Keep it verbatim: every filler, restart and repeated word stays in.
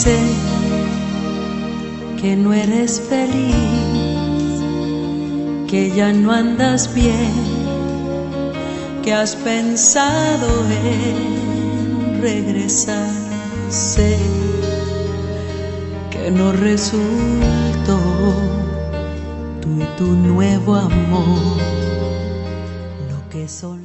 Sé que no eres feliz, que ya no andas bien, que has pensado en regresar. Sé que no resultó tú y tu nuevo amor lo que son